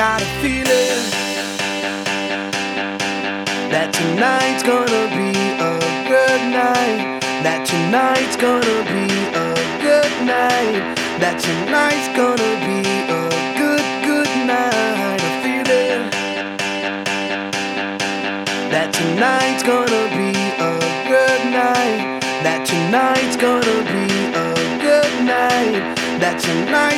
got a feeling that tonight's gonna be a good night. That tonight's gonna be a good night. That tonight's gonna be a good, good night. A feeling that tonight's gonna be a good night. That tonight's gonna be a good night. That tonight